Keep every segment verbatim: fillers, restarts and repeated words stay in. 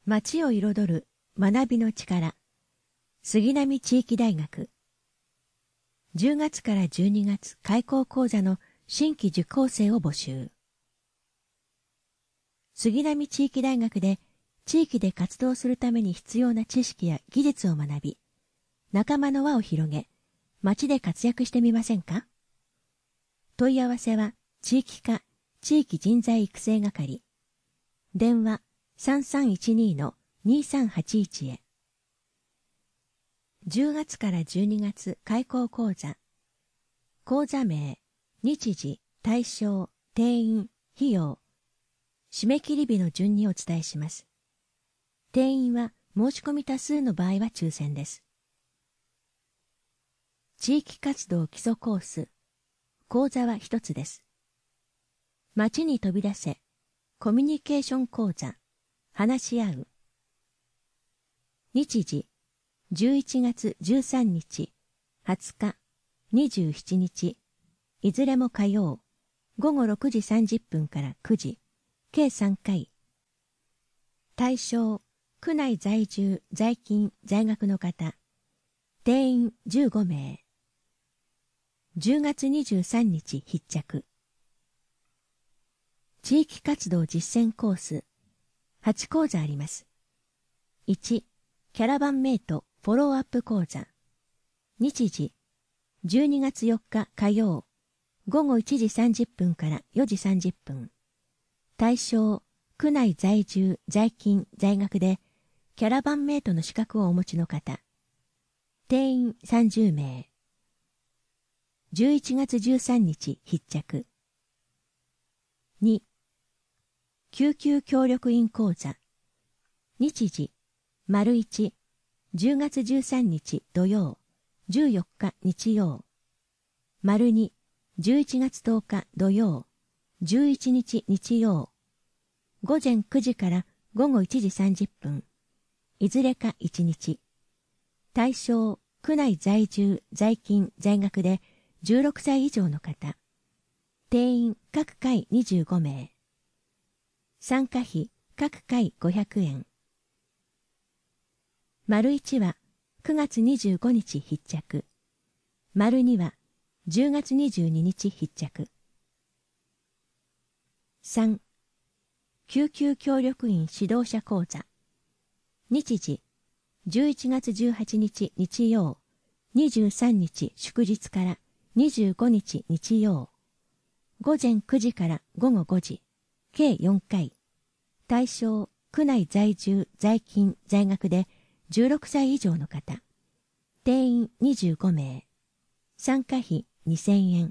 町を彩る学びの力。杉並地域大学。じゅうがつからじゅうにがつ開講講座の新規受講生を募集。杉並地域大学で地域で活動するために必要な知識や技術を学び、仲間の輪を広げ、町で活躍してみませんか？問い合わせは地域課地域人材育成係。電話さんさんいちにのにさんはちいちへ。じゅうがつからじゅうにがつ開講講座。講座名、日時、対象、定員、費用。締め切り日の順にお伝えします。定員は申し込み多数の場合は抽選です。地域活動基礎コース。講座は一つです。街に飛び出せ。コミュニケーション講座。話し合う。日時、じゅういちがつじゅうさんにち、はつか、にじゅうしちにち、いずれも火曜、ごごろくじさんじゅっぷんからくじ、計さんかい。対象、区内在住、在勤、在学の方。定員じゅうごめい。じゅうがつにじゅうさんにち必着。地域活動実践コース。はちこうざあります。いち、キャラバンメイトフォローアップ講座。日時、じゅうにがつよっか火曜、ごごいちじさんじゅっぷんからよじさんじゅっぷん。対象、区内在住、在勤、在学で、キャラバンメイトの資格をお持ちの方。定員さんじゅうめい。じゅういちがつじゅうさんにち必着。に、救急協力員講座。日時、丸いち、じゅうがつじゅうさんにち土曜、じゅうよっか日曜。丸に、じゅういちがつとおか土曜、じゅういちにち日曜。午前くじからごごいちじさんじゅっぷん。いずれかいちにち。対象、区内在住、在勤、在学でじゅうろくさい以上の方。定員各回にじゅうごめい。参加費各回ごひゃくえん。丸いちはくがつにじゅうごにち必着。丸にはじゅうがつにじゅうににち必着。さん、救急協力員指導者講座。日時、じゅういちがつじゅうはちにち日曜、にじゅうさんにち祝日からにじゅうごにち日曜。午前くじからごごごじ、計よんかい。対象、区内在住、在勤、在学でじゅうろくさい以上の方。定員にじゅうごめい。参加費にせんえん。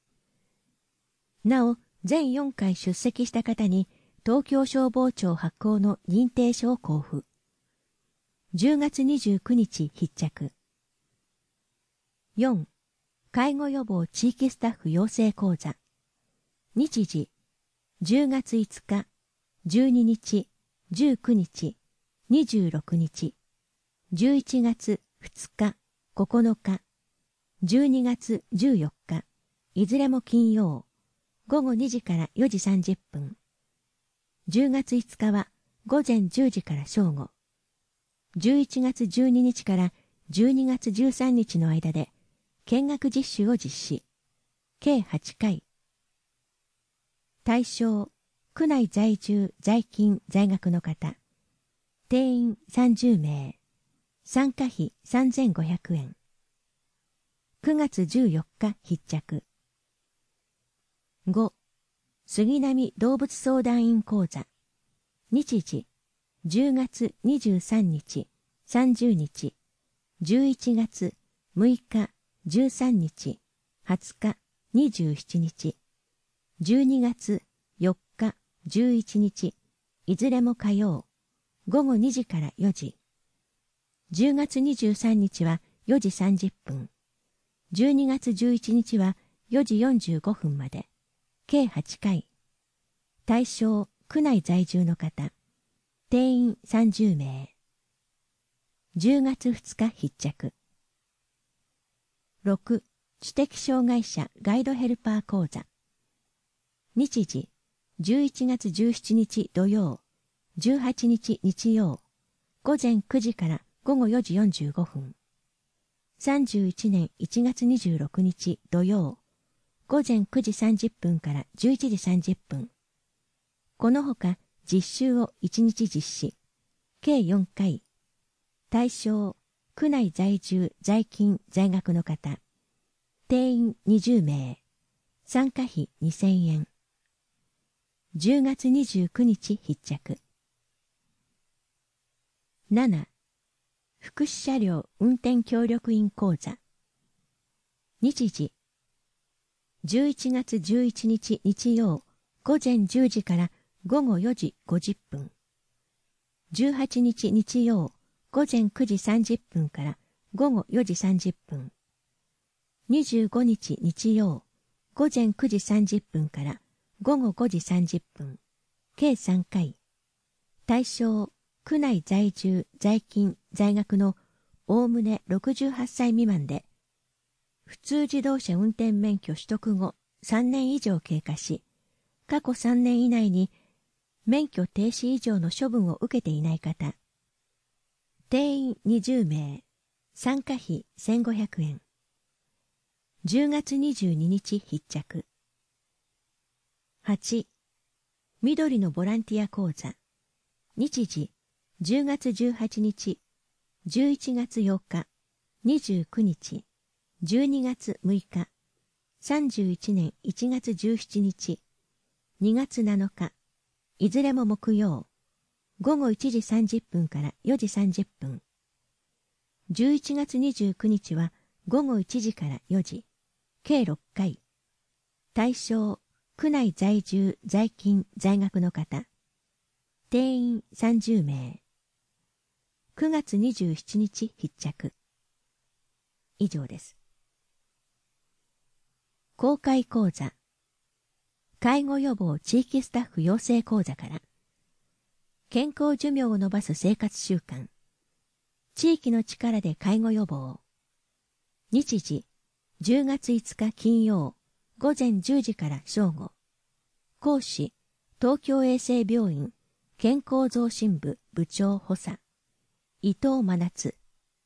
なお、全よんかい出席した方に東京消防庁発行の認定書を交付。じゅうがつにじゅうくにち必着。よん、介護予防地域スタッフ養成講座。日時、じゅうがついつか、じゅうににち、じゅうくにち、にじゅうろくにち、じゅういちがつふつか、ここのか、じゅうにがつじゅうよっか、いずれも金曜、ごごにじからよじさんじゅっぷん。じゅうがついつかは午前じゅうじから正午。じゅういちがつじゅうににちからじゅうにがつじゅうさんにちの間で見学実習を実施。計はちかい。対象、区内在住、在勤、在学の方。定員さんじゅうめい。参加費さんぜんごひゃくえん。くがつじゅうよっか必着。ご、杉並動物相談員講座。日時、じゅうがつにじゅうさんにち、さんじゅうにち、じゅういちがつむいか、じゅうさんにち、はつか、にじゅうしちにち、じゅうにがつよっか、じゅういちにち、いずれも火曜、ごごにじからよじ。じゅうがつにじゅうさんにちはよじさんじゅっぷん。じゅうにがつじゅういちにちはよじよんじゅうごふんまで。計はちかい。対象、区内在住の方。定員さんじゅうめい。じゅうがつふつか必着。ろく、知的障害者ガイドヘルパー講座。日時、じゅういちがつじゅうしちにち土曜、じゅうはちにち日曜、 午前くじから午後よじよんじゅうごふん。さんじゅういちねんいちがつにじゅうろくにち土曜、午前くじさんじゅっぷんからじゅういちじさんじゅっぷん。このほか実習をいちにち実施、計よんかい。対象、区内在住、在勤、在学の方。定員にじゅうめい。参加費にせんえん。じゅうがつにじゅうくにち必着。なな. 福祉車両運転協力員講座。日時。じゅういちがつじゅういちにち日曜、午前じゅうじから午後よじごじゅっぷん。じゅうはちにち日曜、午前くじさんじゅっぷんから午後よじさんじゅっぷん。にじゅうごにち日曜、午前くじさんじゅっぷんから午後ごじさんじゅっぷん。計さんかい。対象、区内在住、在勤、在学のおおむねろくじゅうはっさい未満で、普通自動車運転免許取得後さんねん以上経過し、過去さんねん以内に免許停止以上の処分を受けていない方。定員にじゅうめい。参加費せんごひゃくえん。じゅうがつにじゅうににち必着。はち. 緑のボランティア講座。日時、じゅうがつじゅうはちにち、じゅういちがつよっか、にじゅうくにち、じゅうにがつむいか、さんじゅういちねんいちがつじゅうしちにち、にがつなのか、いずれも木曜、午後いちじさんじゅっぷんからよじさんじゅっぷん。じゅういちがつにじゅうくにちは午後いちじからよじ、計ろっかい。対象、区内在住、在勤、在学の方。定員さんじゅうめい。くがつにじゅうしちにち必着。以上です。公開講座。介護予防地域スタッフ養成講座から。健康寿命を延ばす生活習慣。地域の力で介護予防。日時、じゅうがついつか金曜、午前じゅうじから正午。講師、東京衛生病院健康増進部部長補佐、伊藤真夏。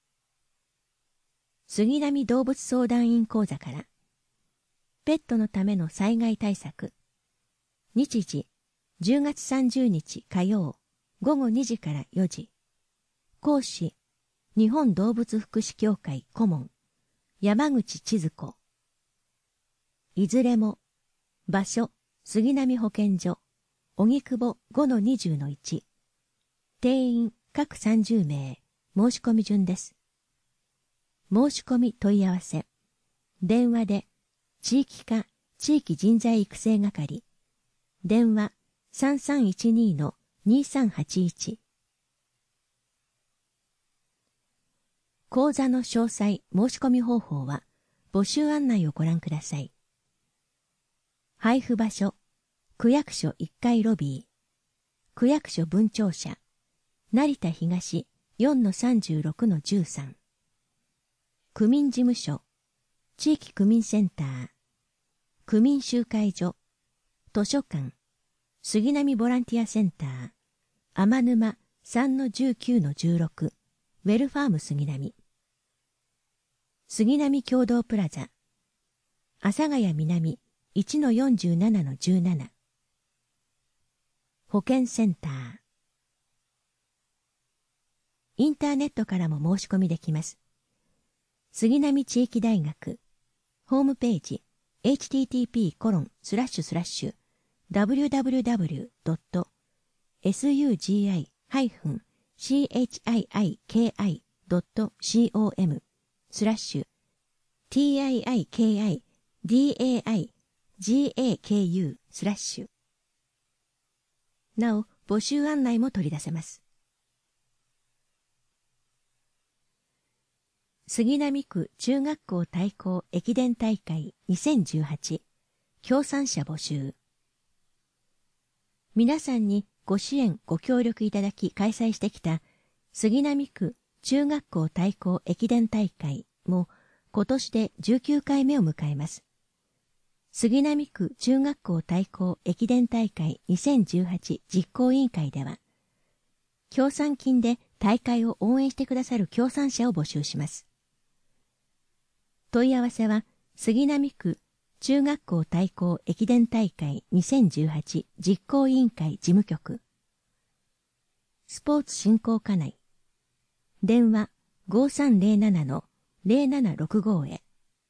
杉並動物相談員講座から。ペットのための災害対策。日時、じゅうがつさんじゅうにち火曜、午後にじからよじ。講師、日本動物福祉協会顧問、山口千鶴子。いずれも、場所、杉並保健所、荻窪 ごのにじゅうのいち。定員各さんじゅうめい、申し込み順です。申し込み問い合わせ。電話で、地域課地域人材育成係。電話 さんさんいちに のにさんはちいち。講座の詳細申し込み方法は募集案内をご覧ください。配布場所、区役所いっかいロビー、区役所分庁舎、成田東 よんのさんじゅうろくのじゅうさん。区民事務所、地域区民センター、区民集会所、図書館、杉並ボランティアセンター、天沼 さんのじゅうきゅうのじゅうろく、ウェルファーム杉並。杉並共同プラザ、阿佐ヶ谷南 いちのよんじゅうななのじゅうなな。保健センター。インターネットからも申し込みできます。杉並地域大学、ホームページ、エイチティーティーピーコロンスラッシュスラッシュダブリューダブリューダブリュードットエスユージーアイハイフンシーエイチアイアイケーアイドットコムスラッシュ ティーアイアイケーアイディーエーアイジーエーケーユー スラッシュ。なお、募集案内も取り出せます。杉並区中学校対抗駅伝大会にせんじゅうはち協賛者募集。皆さんにご支援ご協力いただき開催してきた杉並区中学校対抗駅伝大会も今年でじゅうきゅうかいめを迎えます。杉並区中学校対抗駅伝大会にせんじゅうはち実行委員会では、協賛金で大会を応援してくださる協賛者を募集します。問い合わせは、杉並区中学校対抗駅伝大会にせんじゅうはち実行委員会事務局。スポーツ振興課内。電話 ごーさんぜろなな のぜろななろくご へ。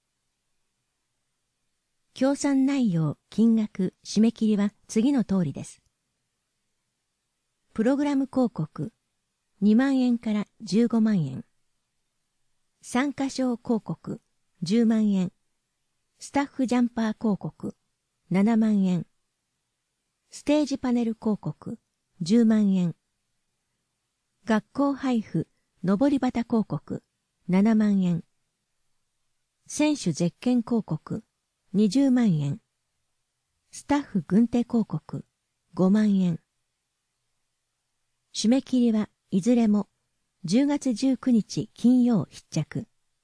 協賛内容、金額、締め切りは次の通りです。プログラム広告にまんえんからじゅうごまんえん。参加賞広告じゅうまんえん。スタッフジャンパー広告ななまんえん。ステージパネル広告じゅうまんえん。学校配布上り旗広告ななまんえん。選手ゼッケン広告にじゅうまんえん。スタッフ軍手広告ごまんえん。締め切りはいずれもじゅうがつじゅうくにち金曜必着。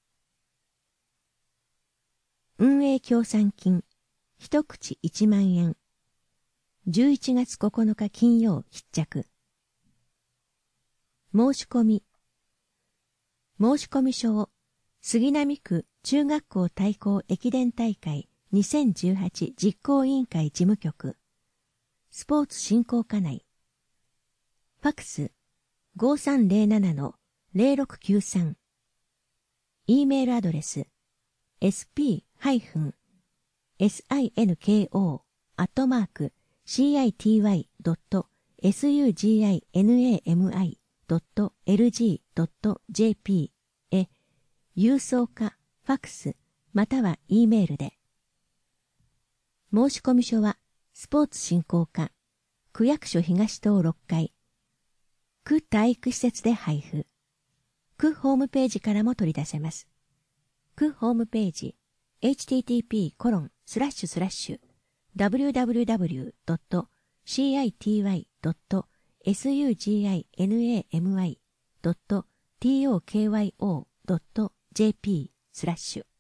運営協賛金一口いちまんえん。じゅういちがつここのか金曜必着。申し込み。申し込み書を杉並区中学校対抗駅伝大会にせんじゅうはち実行委員会事務局。スポーツ振興課内。ファクス ごーさんぜろなな のぜろろくきゅうさん。E メールアドレス エスピー シンコ アットマーク シーアイティーワイ ドット スグジナミ ドット エルジー ドット ジェーピー へ郵送かファクスまたは E メールで。申込書はスポーツ振興課区役所東棟ろっかい区体育施設で配布。区ホームページからも取り出せます。区ホームページ エイチティーティーピーコロンスラッシュスラッシュダブリューダブリューダブリュードットシーアイティーワイドットエスユージーアイエヌエーエムアイドットトーキョードットジェーピースラッシュ